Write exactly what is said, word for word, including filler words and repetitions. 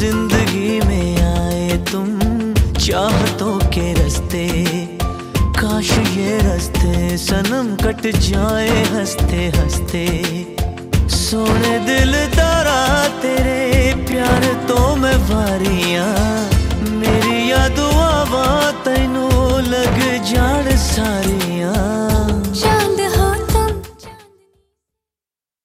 जिंदगी में आए तुम चाहतों के रास्ते, काश ये रास्ते सनम कट जाए हंसते हंसते। सोने दिल दारा तेरे प्यार तो मैं वारियां, मेरी यादों